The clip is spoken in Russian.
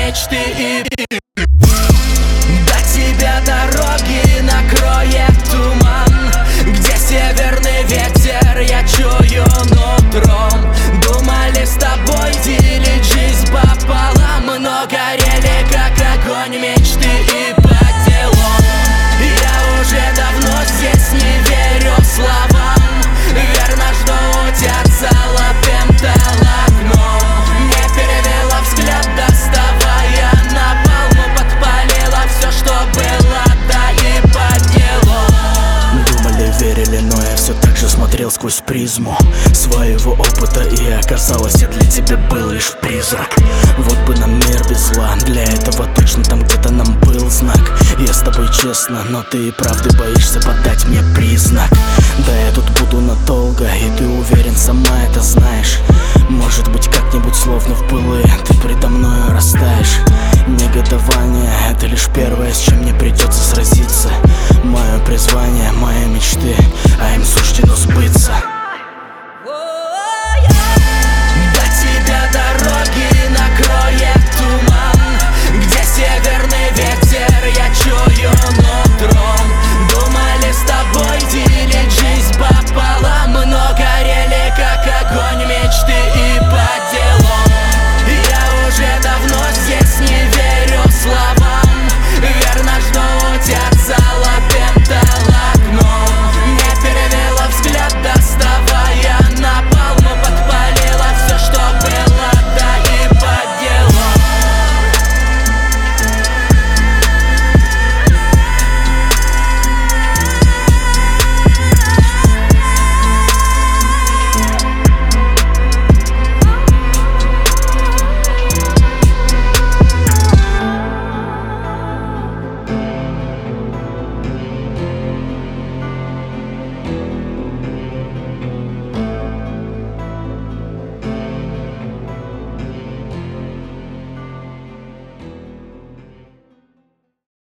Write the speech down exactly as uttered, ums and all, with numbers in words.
мечты и до тебя дороги накроет туман, где северный ветер я чую нутром. Думали с тобой делить жизнь пополам, но горели как огонь мечты и по делам. Я уже давно здесь не верю словам, верно жду утят золотым толокном. Не перевела взгляд, доставая напалм, подпалила все, что было, да и по делу. Думали, верили, но я все так же смотрел сквозь призму своего опыта, и оказалось, я для тебя был лишь призрак. Вот бы нам мир без зла, для этого точно там где-то нам был знак. Я с тобой честно, но ты и правды боишься подать мне признак. Да я тут буду надолго, и ты уверен, сама это знаешь. Может быть как-нибудь словно в былые ты предо мной